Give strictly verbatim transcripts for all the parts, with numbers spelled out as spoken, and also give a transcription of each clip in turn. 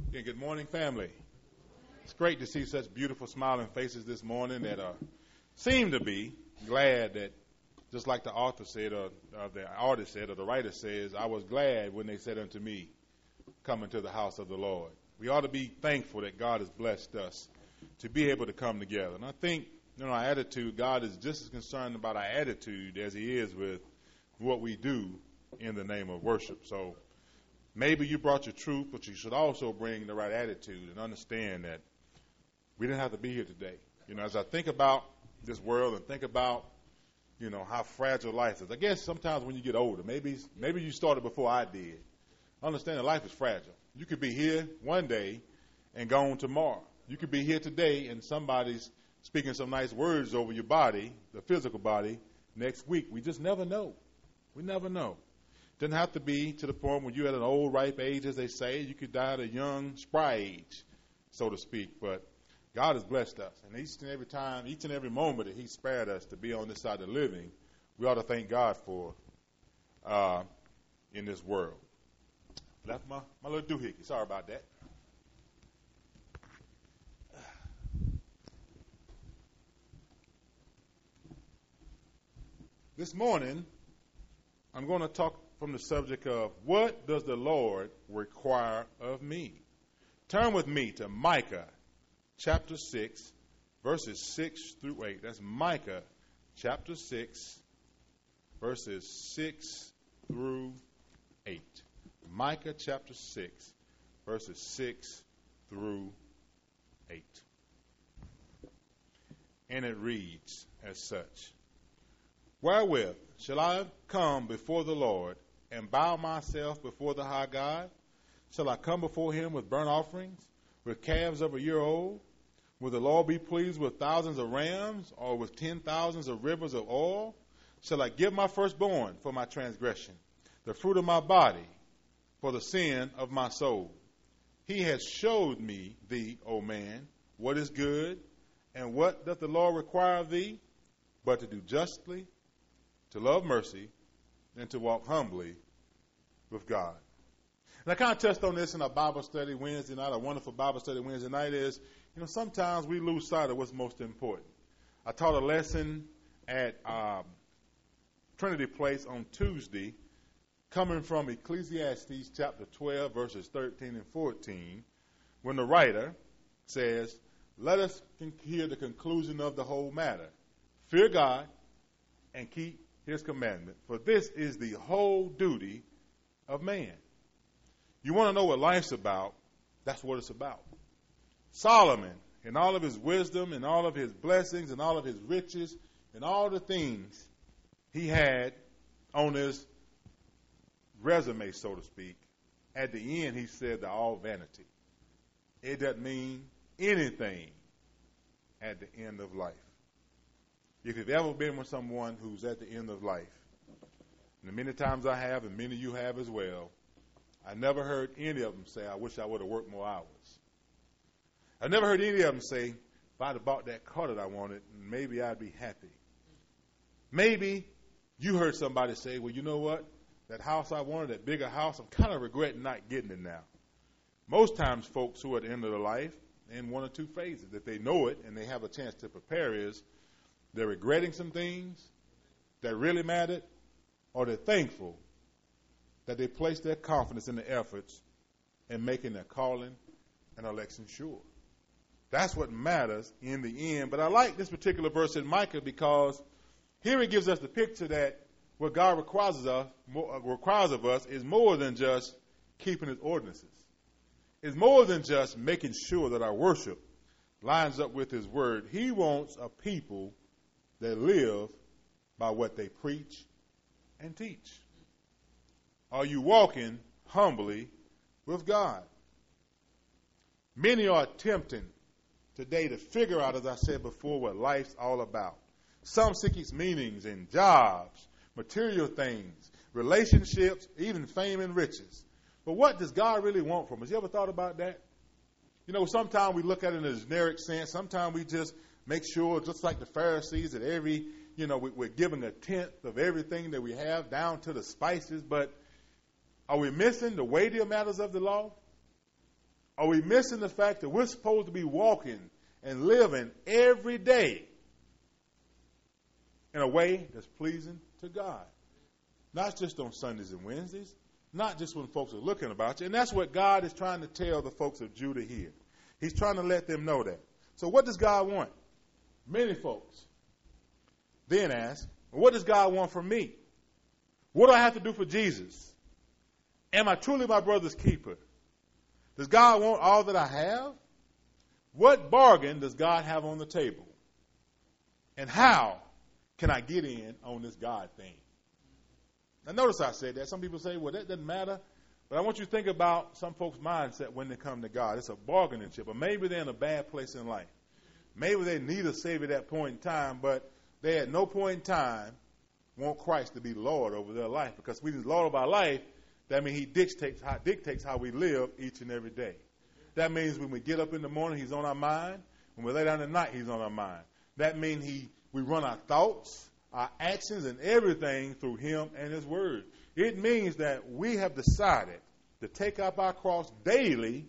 Again, good morning, family. It's great to see such beautiful smiling faces this morning that uh, seem to be glad that, just like the author said, or uh, the artist said, or the writer says, I was glad when they said unto me, come into the house of the Lord. We ought to be thankful that God has blessed us to be able to come together. And I think, you know, our attitude, God is just as concerned about our attitude as he is with what we do in the name of worship. So maybe you brought your truth, but you should also bring the right attitude and understand that we didn't have to be here today. You know, as I think about this world and think about, you know, how fragile life is. I guess sometimes when you get older, maybe maybe you started before I did. Understand that life is fragile. You could be here one day and gone tomorrow. You could be here today and somebody's speaking some nice words over your body, the physical body, next week. We just never know. We never know. Doesn't have to be to the point when you're at an old, ripe age, as they say. You could die at a young, spry age, so to speak. But God has blessed us. And each and every time, each and every moment that he spared us to be on this side of the living, we ought to thank God for uh, in this world. Left my, my little doohickey. Sorry about that. This morning, I'm going to talk from the subject of what does the Lord require of me? Turn with me to Micah chapter six, verses six through eight. That's Micah chapter six, verses six through eight. Micah chapter six, verses six through eight. And it reads as such. Wherewith shall I come before the Lord and bow myself before the high God? Shall I come before him with burnt offerings, with calves of a year old? Will the Lord be pleased with thousands of rams, or with ten thousands of rivers of oil? Shall I give my firstborn for my transgression, the fruit of my body for the sin of my soul? He has showed me thee, O man, what is good, and what doth the Lord require of thee, but to do justly, to love mercy, and to walk humbly with God. And I kind of touched on this in our Bible study Wednesday night, a wonderful Bible study Wednesday night is, you know, sometimes we lose sight of what's most important. I taught a lesson at um, Trinity Place on Tuesday, coming from Ecclesiastes chapter twelve, verses thirteen and fourteen, when the writer says, let us hear the conclusion of the whole matter. Fear God and keep his commandment, for this is the whole duty of man. You want to know what life's about? That's what it's about. Solomon, in all of his wisdom and all of his blessings and all of his riches and all the things he had on his resume, so to speak, at the end he said they're all vanity. It doesn't mean anything at the end of life. If you've ever been with someone who's at the end of life, and many times I have, and many of you have as well, I never heard any of them say, I wish I would have worked more hours. I never heard any of them say, if I'd have bought that car that I wanted, maybe I'd be happy. Maybe you heard somebody say, well, you know what? That house I wanted, that bigger house, I'm kind of regretting not getting it now. Most times folks who are at the end of their life, in one or two phases, if they know it and they have a chance to prepare, is they're regretting some things that really mattered, or they're thankful that they placed their confidence in the efforts in making their calling and election sure. That's what matters in the end. But I like this particular verse in Micah because here it gives us the picture that what God requires of us, requires of us is more than just keeping his ordinances. It's more than just making sure that our worship lines up with his word. He wants a people that live by what they preach and teach. Are you walking humbly with God? Many are attempting today to figure out, as I said before, what life's all about. Some seek its meanings in jobs, material things, relationships, even fame and riches. But what does God really want from us? You ever thought about that? You know, sometimes we look at it in a generic sense. Sometimes we just make sure, just like the Pharisees, that every, you know, we, we're giving a tenth of everything that we have down to the spices. But are we missing the weightier matters of the law? Are we missing the fact that we're supposed to be walking and living every day in a way that's pleasing to God? Not just on Sundays and Wednesdays, not just when folks are looking about you. And that's what God is trying to tell the folks of Judah here. He's trying to let them know that. So what does God want? Many folks then ask, what does God want from me? What do I have to do for Jesus? Am I truly my brother's keeper? Does God want all that I have? What bargain does God have on the table? And how can I get in on this God thing? Now notice I said that. Some people say, well, that doesn't matter. But I want you to think about some folks' mindset when they come to God. It's a bargaining chip. Or maybe they're in a bad place in life. Maybe they need a Savior at that point in time, but they at no point in time want Christ to be Lord over their life. Because when He's Lord of our life, that means He dictates how, dictates how we live each and every day. That means when we get up in the morning, He's on our mind. When we lay down at night, He's on our mind. That means he, we run our thoughts, our actions, and everything through Him and His Word. It means that we have decided to take up our cross daily,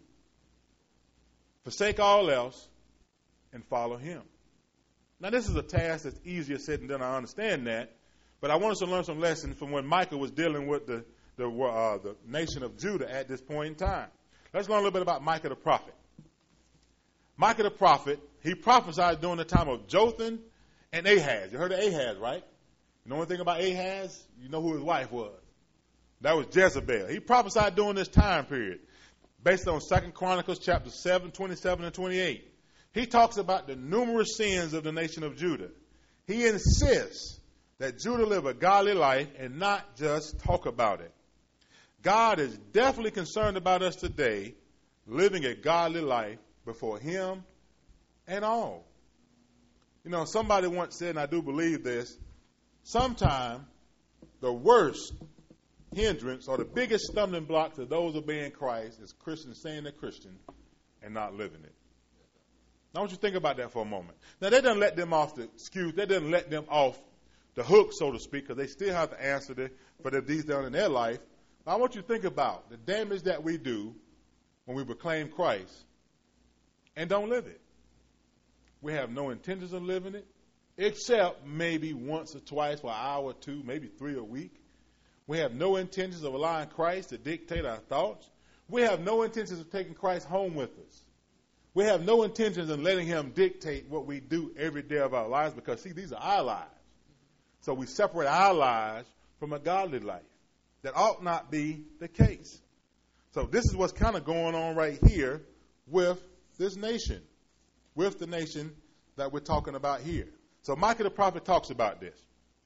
forsake all else, and follow Him. Now, this is a task that's easier said than done. I understand that. But I want us to learn some lessons from when Micah was dealing with the, the, uh, the nation of Judah at this point in time. Let's learn a little bit about Micah the prophet. Micah the prophet, he prophesied during the time of Jotham and Ahaz. You heard of Ahaz, right? You know one thing about Ahaz? You know who his wife was. That was Jezebel. He prophesied during this time period, based on Second Chronicles chapter seven, twenty-seven and twenty-eight. He talks about the numerous sins of the nation of Judah. He insists that Judah live a godly life and not just talk about it. God is definitely concerned about us today living a godly life before Him and all. You know, somebody once said, and I do believe this, sometime the worst hindrance or the biggest stumbling block to those obeying Christ is Christians saying they're Christian and not living it. Now, I want you to think about that for a moment. Now, that doesn't let them off the excuse. That doesn't let them off the hook, so to speak, because they still have to answer the, for the deeds done in their life. But I want you to think about the damage that we do when we proclaim Christ and don't live it. We have no intentions of living it, except maybe once or twice for an hour or two, maybe three a week. We have no intentions of allowing Christ to dictate our thoughts. We have no intentions of taking Christ home with us. We have no intentions of letting Him dictate what we do every day of our lives because, see, these are our lives. So we separate our lives from a godly life. That ought not be the case. So this is what's kind of going on right here with this nation, with the nation that we're talking about here. So Micah the prophet talks about this.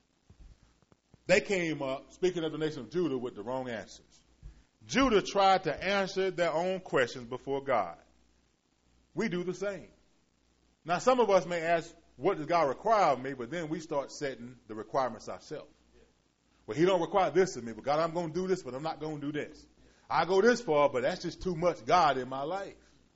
They came up, speaking of the nation of Judah, with the wrong answers. Judah tried to answer their own questions before God. We do the same. Now, some of us may ask, what does God require of me? But then we start setting the requirements ourselves. Well, He don't require this of me, but God, I'm going to do this, but I'm not going to do this. I go this far, but that's just too much God in my life.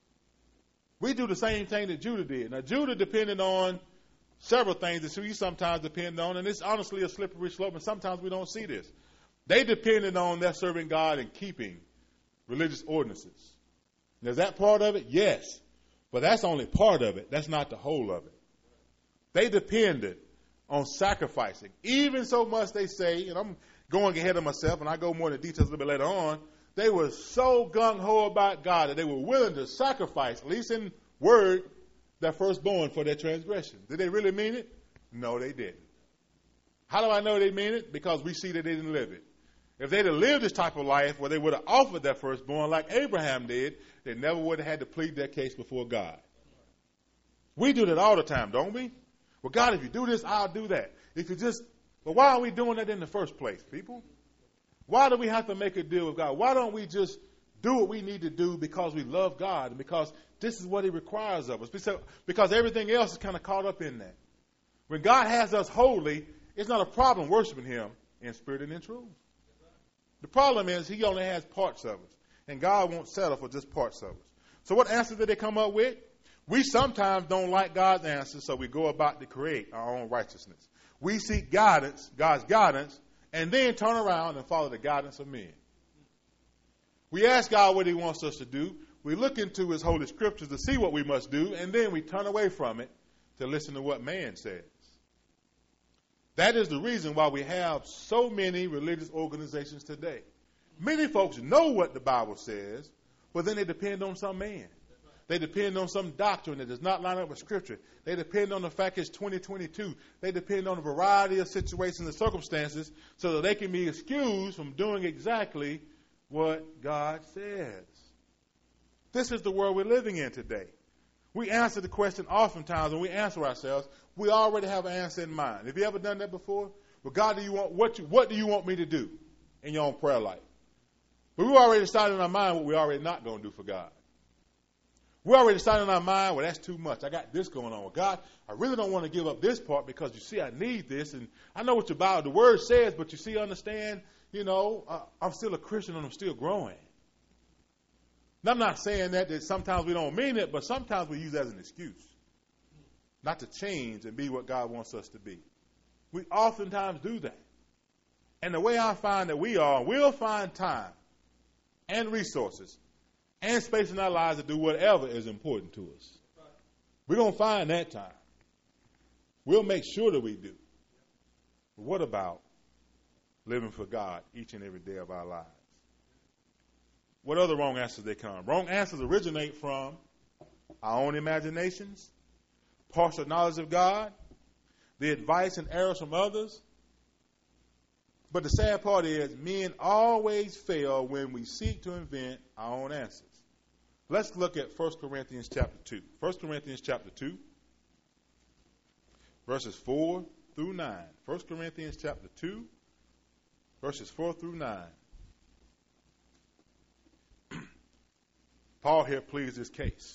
We do the same thing that Judah did. Now, Judah depended on several things that we sometimes depend on, and it's honestly a slippery slope, and sometimes we don't see this. They depended on their serving God and keeping religious ordinances. Now, is that part of it? Yes. But that's only part of it. That's not the whole of it. They depended on sacrificing. Even so much they say, and I'm going ahead of myself, and I go more into details a little bit later on, they were so gung-ho about God that they were willing to sacrifice, at least in word, their firstborn for their transgression. Did they really mean it? No, they didn't. How do I know they mean it? Because we see that they didn't live it. If they'd have lived this type of life where they would have offered their firstborn like Abraham did, they never would have had to plead their case before God. We do that all the time, don't we? Well, God, if you do this, I'll do that. If you just, well, why are we doing that in the first place, people? Why do we have to make a deal with God? Why don't we just do what we need to do because we love God and because this is what He requires of us? Because everything else is kind of caught up in that. When God has us holy, it's not a problem worshiping Him in spirit and in truth. The problem is He only has parts of us, and God won't settle for just parts of us. So what answer did they come up with? We sometimes don't like God's answers, so we go about to create our own righteousness. We seek guidance, God's guidance, and then turn around and follow the guidance of men. We ask God what He wants us to do. we look into his holy scriptures to see what we must do, and then we turn away from it to listen to what man says. That is the reason why we have so many religious organizations today. Many folks know what the Bible says, but then they depend on some man. They depend on some doctrine that does not line up with Scripture. They depend on the fact it's twenty twenty-two. They depend on a variety of situations and circumstances so that they can be excused from doing exactly what God says. This is the world we're living in today. We answer the question oftentimes when we answer ourselves, we already have an answer in mind. Have you ever done that before? Well, God, do you want what? You, what do you want me to do in your own prayer life? But we already decided in our mind what we're already not going to do for God. We already decided in our mind, well, that's too much. I got this going on. Well, God, I really don't want to give up this part because you see I need this. And I know what your Bible, the Word says, but you see, understand, you know, uh, I'm still a Christian and I'm still growing. Now, I'm not saying that, that sometimes we don't mean it, but sometimes we use that as an excuse not to change and be what God wants us to be. We oftentimes do that. And the way I find that we are, we'll find time and resources and space in our lives to do whatever is important to us. We're going to find that time. We'll make sure that we do. But what about living for God each and every day of our lives? What other wrong answers they come? Wrong answers originate from our own imaginations, partial knowledge of God, the advice and errors from others. But the sad part is men always fail when we seek to invent our own answers. Let's look at First Corinthians chapter two. First Corinthians chapter two, verses four through nine. First Corinthians chapter two, verses four through nine. Paul here pleads his case.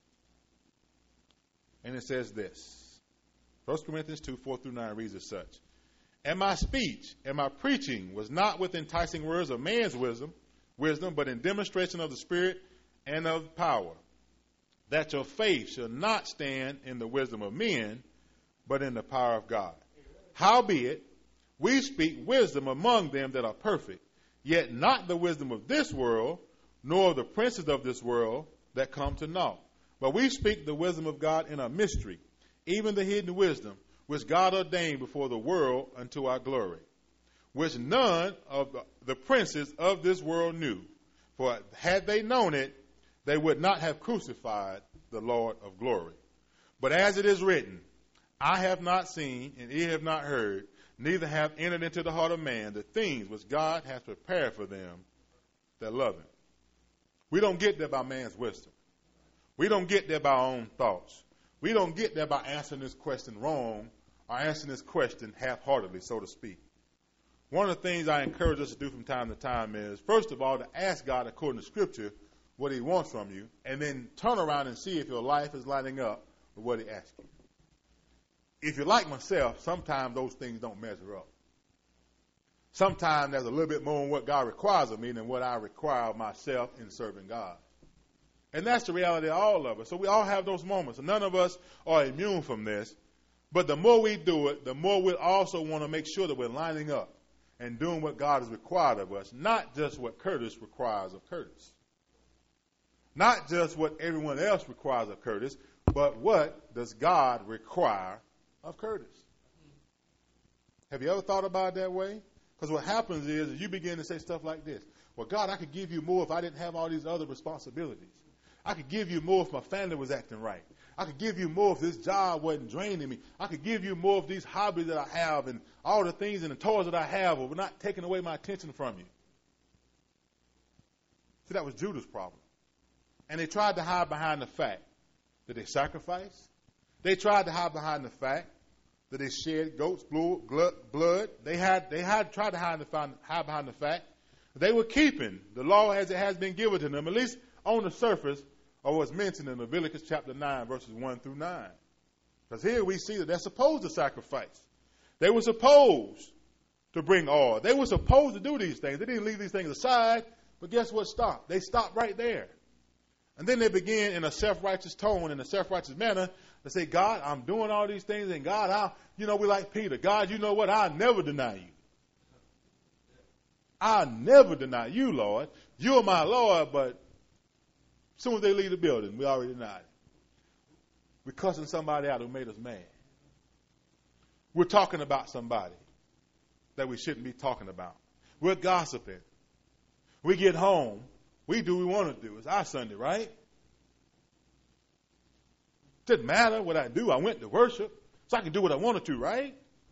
And it says this. First Corinthians two, four through nine reads as such. And my speech and my preaching was not with enticing words of man's wisdom, wisdom, but in demonstration of the Spirit and of power, that your faith shall not stand in the wisdom of men, but in the power of God. Howbeit, we speak wisdom among them that are perfect, yet not the wisdom of this world, nor of the princes of this world that come to naught. But we speak the wisdom of God in a mystery, even the hidden wisdom, which God ordained before the world unto our glory, which none of the princes of this world knew. For had they known it, they would not have crucified the Lord of glory. But as it is written, I have not seen, and ear have not heard, neither have entered into the heart of man the things which God has prepared for them that love him. We don't get there by man's wisdom. We don't get there by our own thoughts. We don't get there by answering this question wrong or answering this question half-heartedly, so to speak. One of the things I encourage us to do from time to time is, first of all, to ask God according to Scripture what he wants from you, and then turn around and see if your life is lining up with what he asks you. If you're like myself, sometimes those things don't measure up. Sometimes there's a little bit more in what God requires of me than what I require of myself in serving God. And that's the reality of all of us. So we all have those moments. And none of us are immune from this. But the more we do it, the more we'll also want to make sure that we're lining up and doing what God has required of us, not just what Curtis requires of Curtis. Not just what everyone else requires of Curtis, but what does God require of Curtis? Have you ever thought about it that way? Because what happens is, is you begin to say stuff like this. Well, God, I could give you more if I didn't have all these other responsibilities. I could give you more if my family was acting right. I could give you more if this job wasn't draining me. I could give you more if these hobbies that I have and all the things and the toys that I have were not taking away my attention from you. See, that was Judah's problem. And they tried to hide behind the fact that they sacrificed. They tried to hide behind the fact that they shed goats' blood. They had they had tried to hide, the, hide behind the fact that they were keeping the law as it has been given to them, at least on the surface, or what's mentioned in Leviticus chapter nine, verses one through nine. Because here we see that they're supposed to sacrifice. They were supposed to bring oil. They were supposed to do these things. They didn't leave these things aside, but guess what stopped? They stopped right there. And then they begin in a self-righteous tone, in a self-righteous manner, to say, God, I'm doing all these things, and God, I'll, you know, we like Peter. God, you know what? I'll never deny you. I'll never deny you, Lord. You're my Lord, but As soon as they leave the building, we already know it. We're cussing somebody out who made us mad. We're talking about somebody that we shouldn't be talking about. We're gossiping. We get home. We do what we want to do. It's our Sunday, right? Didn't matter what I do. I went to worship, so I can do what I wanted to, right?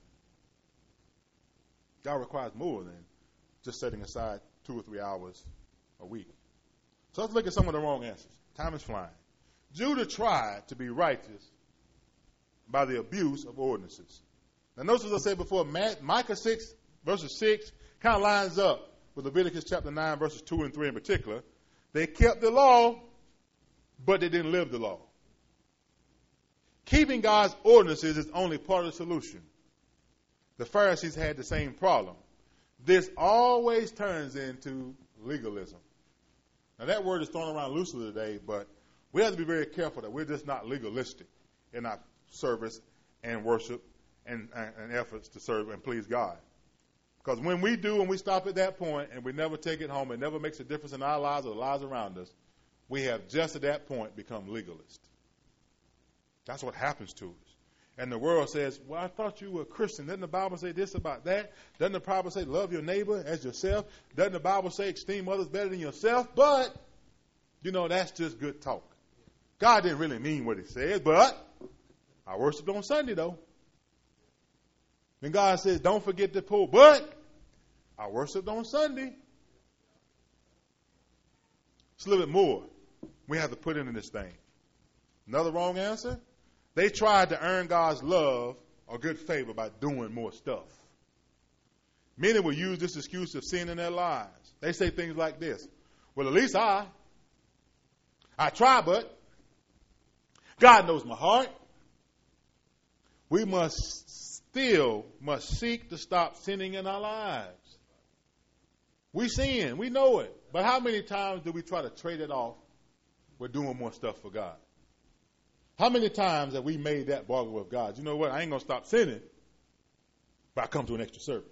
God requires more than just setting aside two or three hours a week. So let's look at some of the wrong answers. Time is flying. Judah tried to be righteous by the abuse of ordinances. Now notice, as I said before, Micah six, verses six, kind of lines up with Leviticus chapter nine, verses two and three in particular. They kept the law, but they didn't live the law. Keeping God's ordinances is only part of the solution. The Pharisees had the same problem. This always turns into legalism. Now that word is thrown around loosely today, but we have to be very careful that we're just not legalistic in our service and worship and, and, and efforts to serve and please God. Because when we do and we stop at that point and we never take it home, it never makes a difference in our lives or the lives around us, we have just at that point become legalist. That's what happens to us. And the world says, well, I thought you were a Christian. Doesn't the Bible say this about that? Doesn't the Bible say love your neighbor as yourself? Doesn't the Bible say esteem others better than yourself? But, you know, that's just good talk. God didn't really mean what he said, but I worshiped on Sunday, though. Then God says, don't forget the poor, but I worshiped on Sunday. It's a little bit more we have to put into this thing. Another wrong answer? They tried to earn God's love or good favor by doing more stuff. Many will use this excuse of sin in their lives. They say things like this. Well, at least I, I try, but God knows my heart. We must still must seek to stop sinning in our lives. We sin. We know it. But how many times do we try to trade it off with doing more stuff for God? How many times have we made that bargain with God? You know what? I ain't going to stop sinning, but I come to an extra service.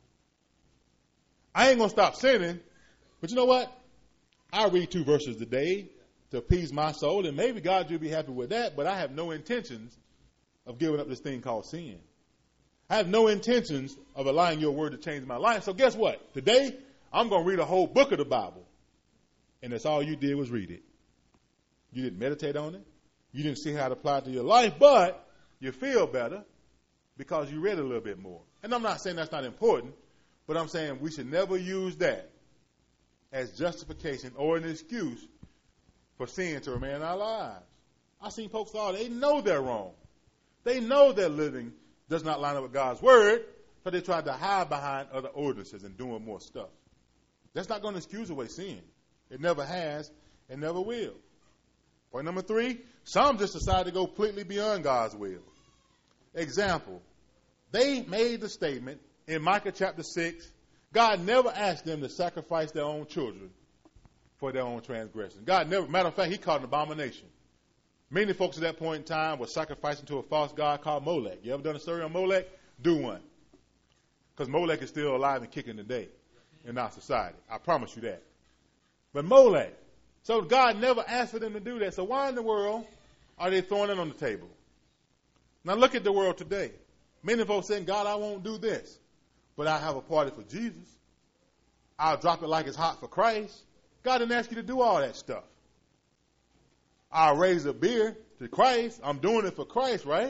I ain't going to stop sinning, but you know what? I read two verses a day to appease my soul, and maybe God will be happy with that, but I have no intentions of giving up this thing called sin. I have no intentions of allowing your word to change my life. So guess what? Today, I'm going to read a whole book of the Bible, and that's all you did was read it. You didn't meditate on it. You didn't see how it applied to your life, but you feel better because you read a little bit more. And I'm not saying that's not important, but I'm saying we should never use that as justification or an excuse for sin to remain in our lives. I've seen folks all, they know they're wrong. They know their living does not line up with God's word, but they try to hide behind other ordinances and doing more stuff. That's not going to excuse away sin. It never has and never will. Point number three, some just decide to go completely beyond God's will. Example, they made the statement in Micah chapter six, God never asked them to sacrifice their own children for their own transgression. God never, matter of fact, he called it an abomination. Many folks at that point in time were sacrificing to a false god called Molech. You ever done a story on Molech? Do one. Because Molech is still alive and kicking today in our society. I promise you that. But Molech. So God never asked for them to do that. So why in the world are they throwing it on the table? Now look at the world today. Many folks saying, God, I won't do this, but I'll have a party for Jesus. I'll drop it like it's hot for Christ. God didn't ask you to do all that stuff. I'll raise a beer to Christ. I'm doing it for Christ, right?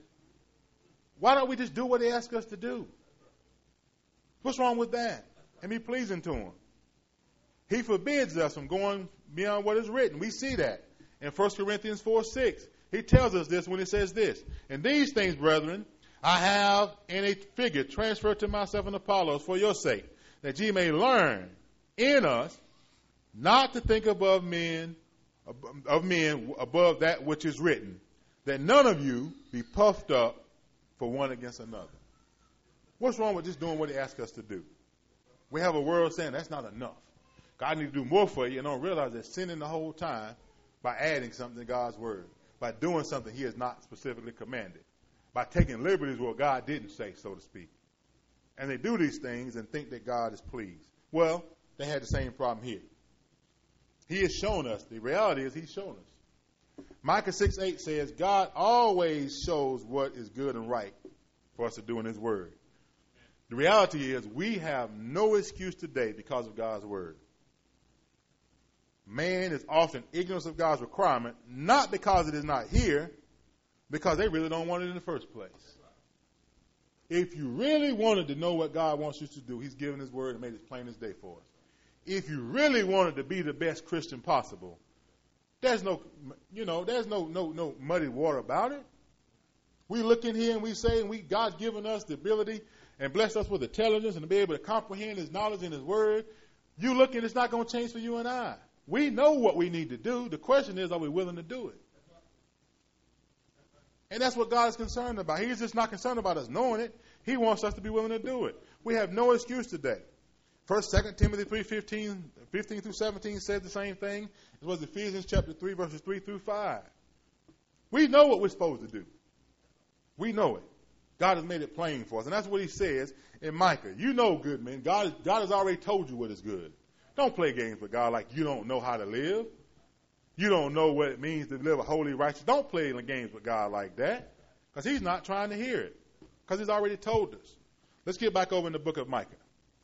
Why don't we just do what he asked us to do? What's wrong with that? And be pleasing to him. He forbids us from going beyond what is written. We see that in First Corinthians four six. He tells us this when he says this. And these things, brethren, I have in a figure transferred to myself and Apollos for your sake, that ye may learn in us not to think above men, of men above that which is written, that none of you be puffed up for one against another. What's wrong with just doing what he asked us to do? We have a world saying that's not enough. God needs to do more for you, and don't realize they're sinning the whole time by adding something to God's word, by doing something he has not specifically commanded, by taking liberties where God didn't say, so to speak. And they do these things and think that God is pleased. Well, they had the same problem here. He has shown us. The reality is he's shown us. Micah six eight says, God always shows what is good and right for us to do in his word. The reality is we have no excuse today because of God's word. Man is often ignorant of God's requirement, not because it is not here, because they really don't want it in the first place. If you really wanted to know what God wants you to do, he's given his word and made it plain as day for us. If you really wanted to be the best Christian possible, there's no, you know, there's no, no, no muddy water about it. We look in here and we say, and we, God's given us the ability and blessed us with intelligence and to be able to comprehend his knowledge and his word. You look and it's not going to change for you and I. We know what we need to do. The question is, are we willing to do it? And that's what God is concerned about. He's just not concerned about us knowing it. He wants us to be willing to do it. We have no excuse today. First, Second Timothy three fifteen, fifteen through seventeen says the same thing. It was Ephesians chapter three, verses three through five. We know what we're supposed to do. We know it. God has made it plain for us. And that's what he says in Micah. You know good, man. God, God has already told you what is good. Don't play games with God like you don't know how to live. You don't know what it means to live a holy, righteous. Don't play games with God like that, because he's not trying to hear it, because he's already told us. Let's get back over in the book of Micah.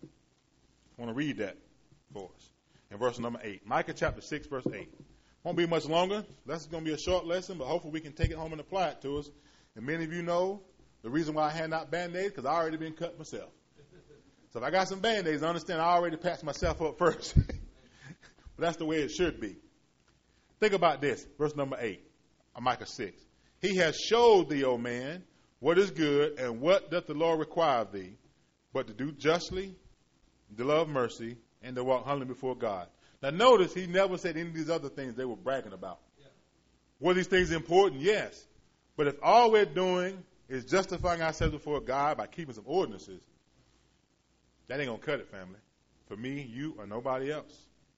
I want to read that for us in verse number eight. Micah chapter six, verse eight. Won't be much longer. This is going to be a short lesson, but hopefully we can take it home and apply it to us. And many of you know the reason why I hand out Band-Aids, because I already been cut myself. So if I got some Band-Aids, I understand I already patched myself up first. But that's the way it should be. Think about this, verse number eight of Micah six. He has showed thee, O man, what is good, and what doth the Lord require of thee, but to do justly, to love mercy, and to walk humbly before God. Now notice he never said any of these other things they were bragging about. Yeah. Were these things important? Yes. But if all we're doing is justifying ourselves before God by keeping some ordinances, that ain't going to cut it, family. For me, you, or nobody else.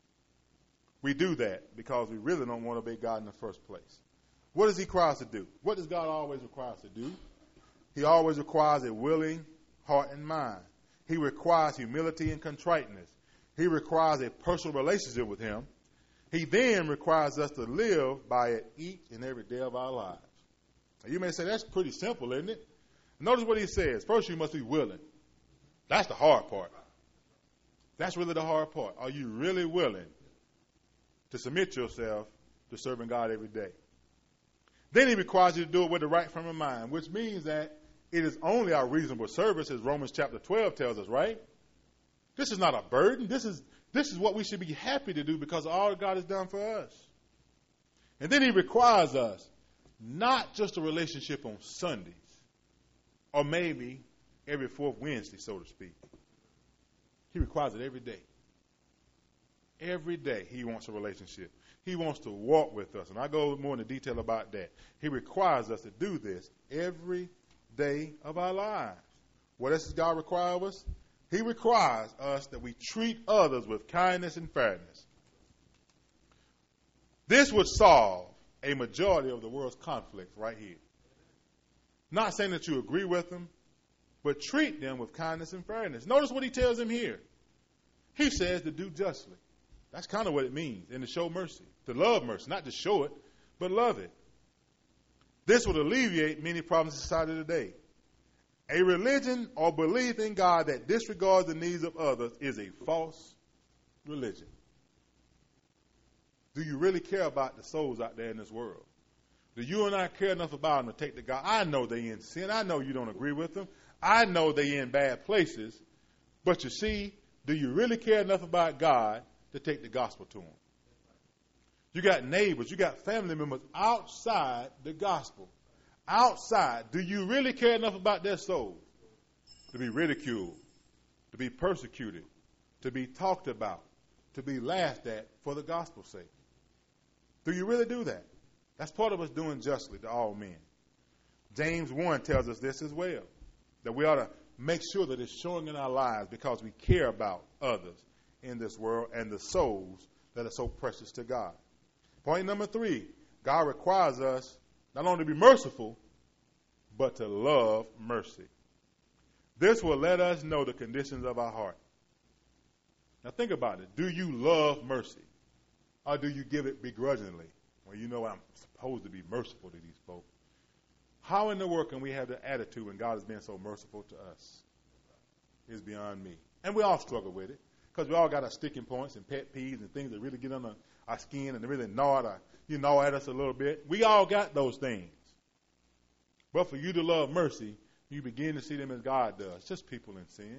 We do that because we really don't want to obey God in the first place. What does he require us to do? What does God always require us to do? He always requires a willing heart and mind. He requires humility and contriteness. He requires a personal relationship with him. He then requires us to live by it each and every day of our lives. Now, you may say, that's pretty simple, isn't it? Notice what he says. First, you must be willing. That's the hard part. That's really the hard part. Are you really willing to submit yourself to serving God every day? Then he requires you to do it with the right frame of mind, which means that it is only our reasonable service, as Romans chapter twelve tells us, right? This is not a burden. This is this is what we should be happy to do because of all God has done for us. And then he requires us not just a relationship on Sundays or maybe every fourth Wednesday, so to speak. He requires it every day. Every day he wants a relationship. He wants to walk with us. And I go more into detail about that. He requires us to do this every day of our lives. What else does God require of us? He requires us that we treat others with kindness and fairness. This would solve a majority of the world's conflicts right here. Not saying that you agree with them, but treat them with kindness and fairness. Notice what he tells them here. He says to do justly. That's kind of what it means, and to show mercy. To love mercy, not to show it, but love it. This would alleviate many problems in society today. A religion or belief in God that disregards the needs of others is a false religion. Do you really care about the souls out there in this world? Do you and I care enough about them to take the God? I know they in sin. I know you don't agree with them. I know they in bad places. But you see, do you really care enough about God to take the gospel to them? You got neighbors, you got family members outside the gospel. Outside, do you really care enough about their souls to be ridiculed, to be persecuted, to be talked about, to be laughed at for the gospel's sake? Do you really do that? That's part of us doing justly to all men. James one tells us this as well, that we ought to make sure that it's showing in our lives because we care about others in this world and the souls that are so precious to God. Point number three, God requires us not only to be merciful, but to love mercy. This will let us know the conditions of our heart. Now think about it. Do you love mercy? Or do you give it begrudgingly? Well, you know I'm supposed to be merciful to these folks. How in the world can we have the attitude when God has been so merciful to us? It's beyond me. And we all struggle with it because we all got our sticking points and pet peeves and things that really get under our skin and they really gnaw at, our, you know, at us a little bit. We all got those things. But for you to love mercy, you begin to see them as God does. Just people in sin.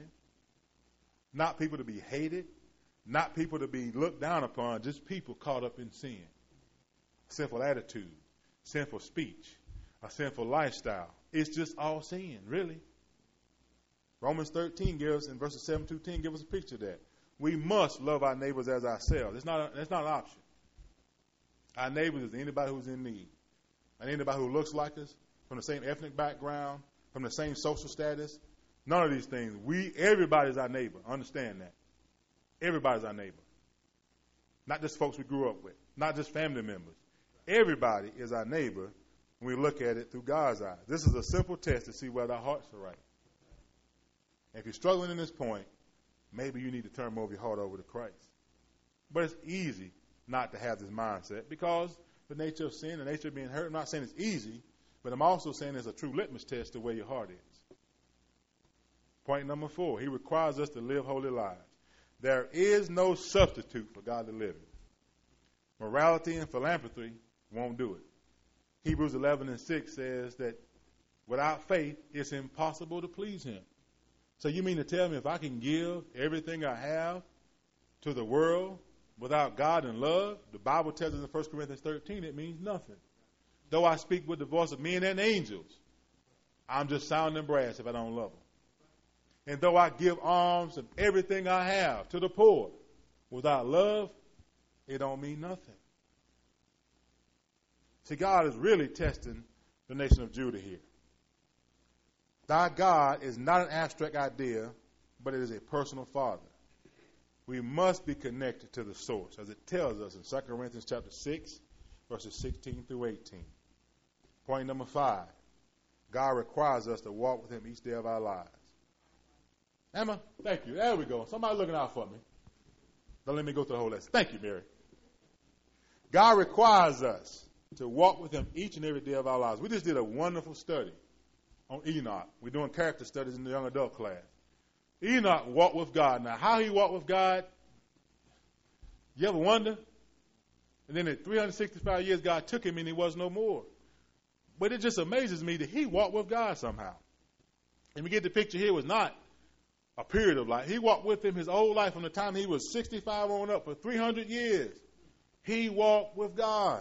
Not people to be hated. Not people to be looked down upon. Just people caught up in sin. Sinful attitude. Sinful speech. A sinful lifestyle. It's just all sin, really. Romans thirteen gives, in verses seven to ten, give us a picture of that. We must love our neighbors as ourselves. It's not, a, it's not an option. Our neighbors is anybody who's in need. And anybody who looks like us, from the same ethnic background, from the same social status. None of these things. We, everybody's our neighbor. Understand that. Everybody's our neighbor. Not just folks we grew up with. Not just family members. Everybody is our neighbor when we look at it through God's eyes. This is a simple test to see whether our hearts are right. And if you're struggling in this point, maybe you need to turn more of your heart over to Christ. But it's easy not to have this mindset because the nature of sin, the nature of being hurt, I'm not saying it's easy, but I'm also saying it's a true litmus test to where your heart is. Point number four, he requires us to live holy lives. There is no substitute for godly living. Morality and philanthropy won't do it. Hebrews eleven and six says that without faith, it's impossible to please him. So you mean to tell me if I can give everything I have to the world without God and love, the Bible tells us in First Corinthians thirteen, it means nothing. Though I speak with the voice of men and angels, I'm just sounding brass if I don't love them. And though I give alms of everything I have to the poor, without love, it don't mean nothing. See, God is really testing the nation of Judah here. Thy God is not an abstract idea, but it is a personal Father. We must be connected to the source, as it tells us in Second Corinthians chapter six, verses sixteen through eighteen. Point number five, God requires us to walk with him each day of our lives. Emma, thank you. There we go. Somebody looking out for me. Don't let me go through the whole lesson. Thank you, Mary. God requires us to walk with him each and every day of our lives. We just did a wonderful study on Enoch. We're doing character studies in the young adult class. Enoch walked with God. Now, how he walked with God, you ever wonder? And then at three hundred sixty-five years, God took him and he was no more. But it just amazes me that he walked with God somehow. And we get the picture here was not a period of life. He walked with him his whole life from the time he was sixty-five on up for three hundred years. He walked with God.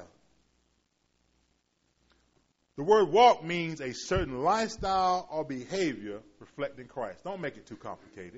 The word walk means a certain lifestyle or behavior reflecting Christ. Don't make it too complicated.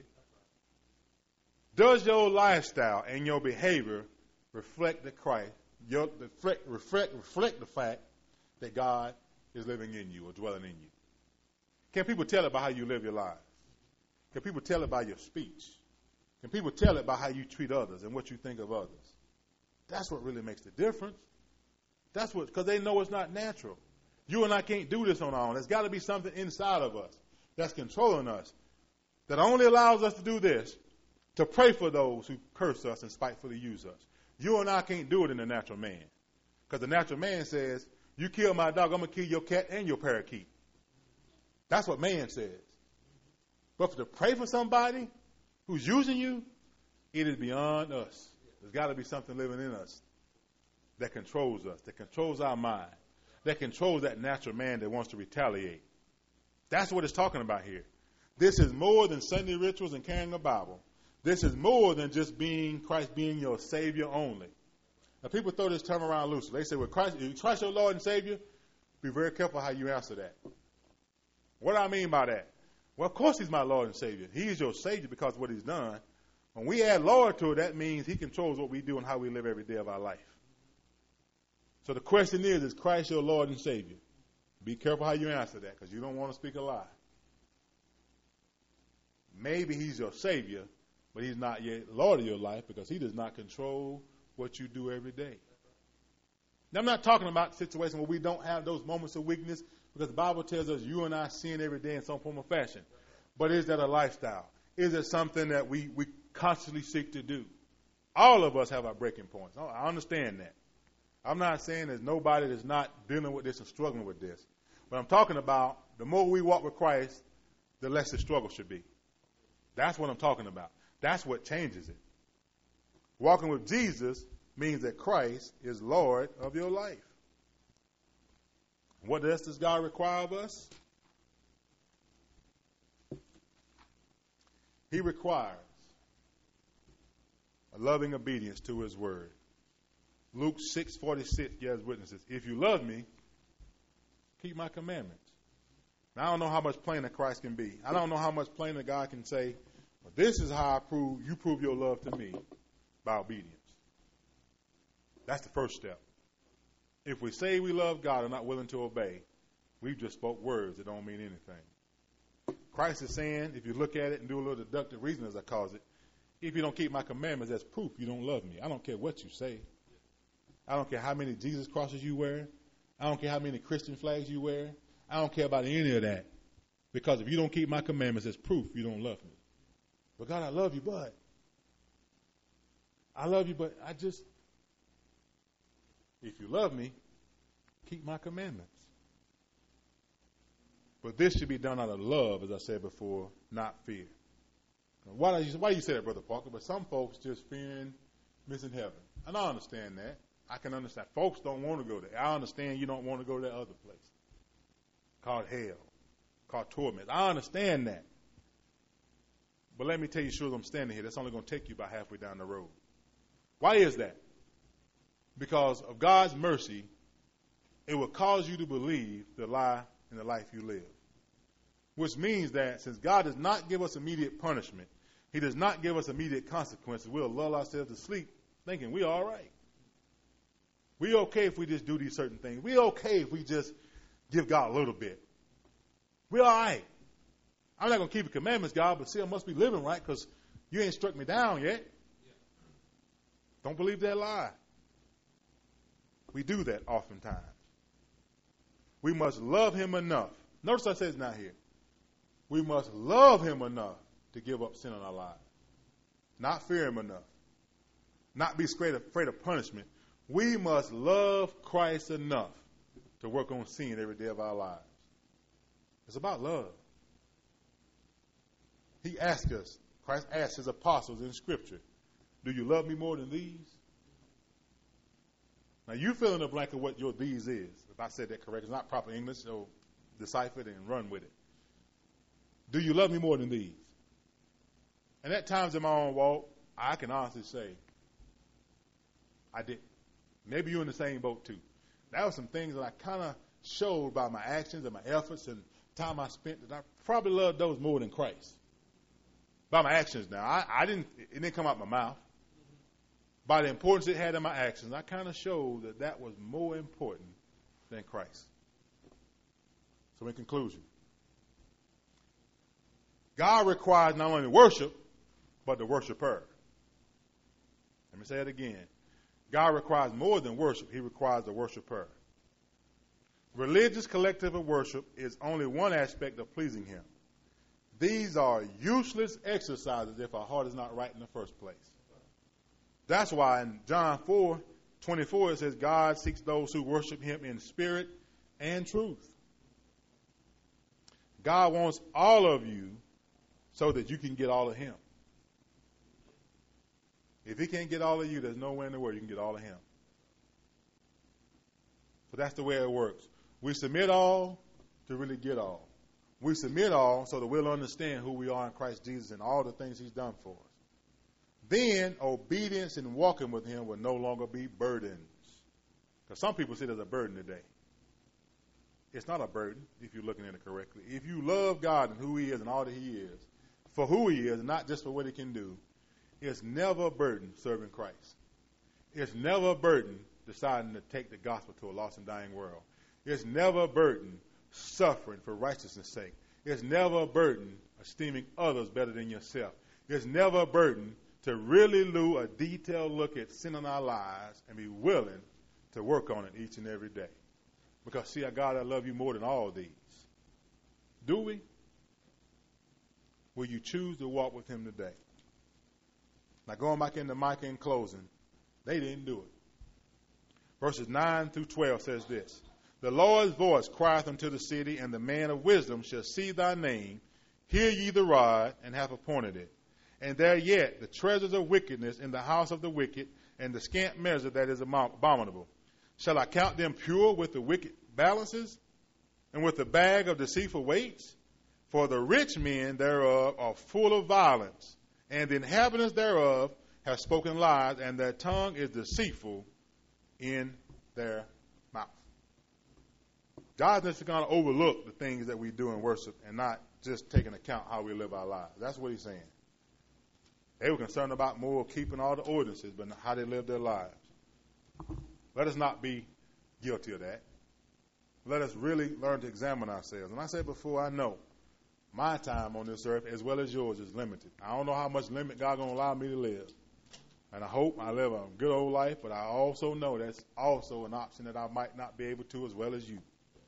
Does your lifestyle and your behavior reflect the Christ, your, reflect, reflect, reflect the fact that God is living in you or dwelling in you? Can people tell it by how you live your life? Can people tell it by your speech? Can people tell it by how you treat others and what you think of others? That's what really makes the difference. That's what, because they know it's not natural. You and I can't do this on our own. There's got to be something inside of us that's controlling us that only allows us to do this, to pray for those who curse us and spitefully use us. You and I can't do it in the natural man. Because the natural man says, you kill my dog, I'm going to kill your cat and your parakeet. That's what man says. But for to pray for somebody who's using you, it is beyond us. There's got to be something living in us that controls us, that controls our mind, that controls that natural man that wants to retaliate. That's what it's talking about here. This is more than Sunday rituals and carrying a Bible. This is more than just being Christ being your Savior only. Now, people throw this term around loosely. They say, well, Christ, is Christ your Lord and Savior? Be very careful how you answer that. What do I mean by that? Well, of course he's my Lord and Savior. He is your Savior because of what he's done. When we add Lord to it, that means he controls what we do and how we live every day of our life. So the question is, is Christ your Lord and Savior? Be careful how you answer that because you don't want to speak a lie. Maybe he's your Savior, but he's not yet Lord of your life because he does not control what you do every day. Now, I'm not talking about the situation where we don't have those moments of weakness because the Bible tells us you and I sin every day in some form or fashion. But is that a lifestyle? Is it something that we, we constantly seek to do? All of us have our breaking points. I understand that. I'm not saying there's nobody that's not dealing with this and struggling with this. But I'm talking about the more we walk with Christ, the less the struggle should be. That's what I'm talking about. That's what changes it. Walking with Jesus means that Christ is Lord of your life. What else does God require of us? He requires a loving obedience to his word. Luke six forty-six gives witnesses. If you love me, keep my commandments. Now, I don't know how much plainer Christ can be. I don't know how much plainer God can say, well, this is how I prove you prove your love to me, by obedience. That's the first step. If we say we love God and not willing to obey, we've just spoke words that don't mean anything. Christ is saying, if you look at it and do a little deductive reasoning, as I call it, if you don't keep my commandments, that's proof you don't love me. I don't care what you say. I don't care how many Jesus crosses you wear. I don't care how many Christian flags you wear. I don't care about any of that. Because if you don't keep my commandments, it's proof you don't love me. But God, I love you, but. I love you, but I just. If you love me, keep my commandments. But this should be done out of love, as I said before, not fear. Why do you, why do you say that, Brother Parker? But some folks just fearing missing heaven. And I understand that. I can understand. Folks don't want to go there. I understand you don't want to go to that other place called hell, called torment. I understand that. But let me tell you, sure, as I'm standing here, that's only going to take you about halfway down the road. Why is that? Because of God's mercy, it will cause you to believe the lie in the life you live. Which means that since God does not give us immediate punishment, he does not give us immediate consequences, we'll lull ourselves to sleep thinking we're all right. We're okay if we just do these certain things. We're okay if we just give God a little bit. We're all right. I'm not going to keep the commandments, God, but see, I must be living right because you ain't struck me down yet. Yeah. Don't believe that lie. We do that oftentimes. We must love him enough. Notice I said it's not here. We must love him enough to give up sin in our lives. Not fear him enough. Not be afraid of, afraid of punishment. We must love Christ enough to work on sin every day of our lives. It's about love. He asked us, Christ asked his apostles in Scripture, do you love me more than these? Now, you fill in the blank of what your these is. If I said that correct, it's not proper English, so decipher it and run with it. Do you love me more than these? And at times in my own walk, I can honestly say, I didn't. Maybe you're in the same boat too. That was some things that I kind of showed by my actions and my efforts and time I spent that I probably loved those more than Christ. By my actions now. I, I didn't, it didn't come out my mouth. By the importance it had in my actions, I kind of showed that that was more important than Christ. So in conclusion, God requires not only worship, but the worshiper. Let me say it again. God requires more than worship. He requires the worshiper. Religious collective of worship is only one aspect of pleasing him. These are useless exercises if our heart is not right in the first place. That's why in John four twenty-four it says God seeks those who worship him in spirit and truth. God wants all of you so that you can get all of him. If he can't get all of you, there's nowhere in the world you can get all of him. So that's the way it works. We submit all to really get all. We submit all so that we'll understand who we are in Christ Jesus and all the things he's done for us. Then obedience and walking with him will no longer be burdens. Because some people say there's a burden today. It's not a burden if you're looking at it correctly. If you love God and who he is and all that he is, for who he is, not just for what he can do, it's never a burden serving Christ. It's never a burden deciding to take the gospel to a lost and dying world. It's never a burden suffering for righteousness' sake. It's never a burden esteeming others better than yourself. It's never a burden to really do a detailed look at sin in our lives and be willing to work on it each and every day. Because, see, God, I love you more than all these. Do we? Will you choose to walk with him today? Now going back into Micah in closing, they didn't do it. Verses nine through twelve says this. The Lord's voice crieth unto the city, and the man of wisdom shall see thy name. Hear ye the rod, and have appointed it. And there yet the treasures of wickedness in the house of the wicked, and the scant measure that is abominable. Shall I count them pure with the wicked balances, and with the bag of deceitful weights? For the rich men thereof are full of violence, and the inhabitants thereof have spoken lies, and their tongue is deceitful in their mouth. God's just going to overlook the things that we do in worship and not just take into account how we live our lives. That's what he's saying. They were concerned about more keeping all the ordinances, but not how they live their lives. Let us not be guilty of that. Let us really learn to examine ourselves. And I said before, I know my time on this earth, as well as yours, is limited. I don't know how much limit God's going to allow me to live. And I hope I live a good old life, but I also know that's also an option that I might not be able to as well as you.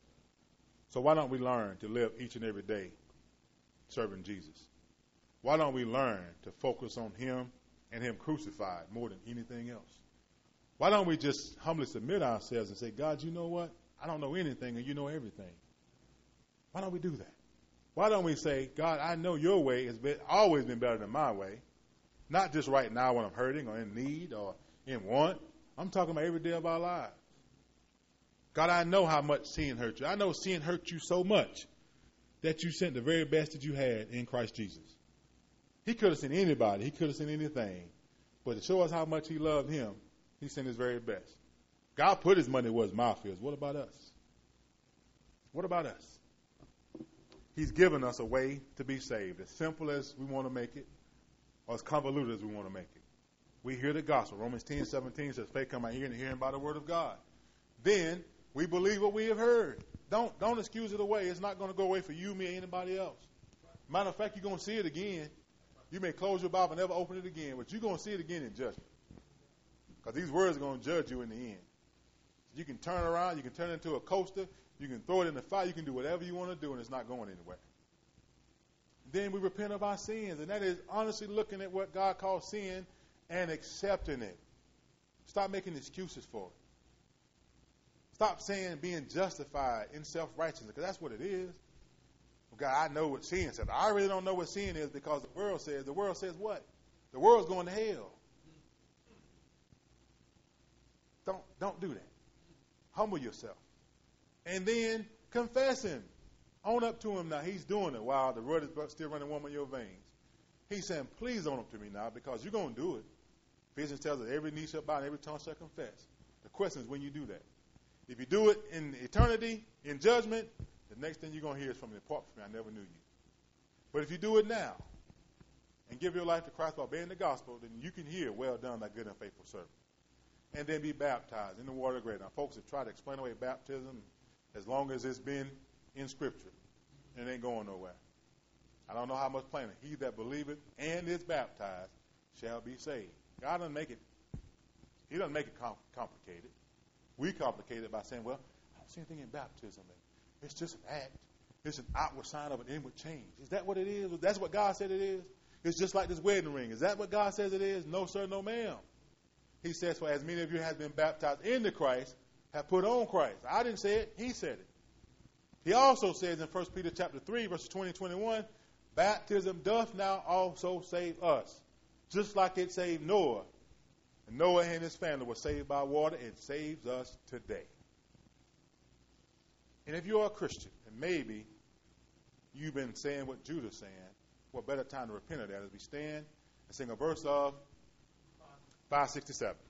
So why don't we learn to live each and every day serving Jesus? Why don't we learn to focus on him and him crucified more than anything else? Why don't we just humbly submit ourselves and say, God, you know what? I don't know anything and you know everything. Why don't we do that? Why don't we say, God, I know your way has been, always been better than my way. Not just right now when I'm hurting or in need or in want. I'm talking about every day of our lives. God, I know how much sin hurt you. I know sin hurt you so much that you sent the very best that you had in Christ Jesus. He could have sent anybody. He could have sent anything. But to show us how much he loved him, he sent his very best. God put his money where his mouth is. What about us? What about us? He's given us a way to be saved, as simple as we want to make it, or as convoluted as we want to make it. We hear the gospel. Romans ten seventeen says, faith come by hearing and hearing by the word of God. Then we believe what we have heard. Don't don't excuse it away. It's not going to go away for you, me, or anybody else. Matter of fact, you're going to see it again. You may close your Bible and never open it again, but you're going to see it again in judgment. Because these words are going to judge you in the end. You can turn around. You can turn it into a coaster. You can throw it in the fire. You can do whatever you want to do, and it's not going anywhere. Then we repent of our sins, and that is honestly looking at what God calls sin and accepting it. Stop making excuses for it. Stop saying being justified in self-righteousness, because that's what it is. Well, God, I know what sin says. I really don't know what sin is because the world says. The world says what? The world's going to hell. Don't, don't do that. Humble yourself. And then confess him. Own up to him now. He's doing it while the blood is still running warm in your veins. He's saying, please own up to me now because you're going to do it. Ephesians tells us every knee shall bow and every tongue shall confess. The question is when you do that. If you do it in eternity, in judgment, the next thing you're going to hear is from me, depart from me, I never knew you. But if you do it now and give your life to Christ by obeying the gospel, then you can hear, well done, thy good and faithful servant. And then be baptized in the water of grace. Now, folks have tried to explain away baptism as long as it's been in Scripture. And it ain't going nowhere. I don't know how much plainer. He that believeth and is baptized shall be saved. God doesn't make it, he doesn't make it com- complicated. We complicate it by saying, well, I don't see anything in baptism. It's just an act. It's an outward sign of an inward change. Is that what it is? That's what God said it is? It's just like this wedding ring. Is that what God says it is? No, sir, no, ma'am. He says, for as many of you have been baptized into Christ, have put on Christ. I didn't say it. He said it. He also says in First Peter chapter three, verses twenty and twenty-one, baptism doth now also save us, just like it saved Noah. And Noah and his family were saved by water. It saves us today. And if you're a Christian, and maybe you've been saying what Judah's saying, what better time to repent of that as we stand and sing a verse of five sixty-seven.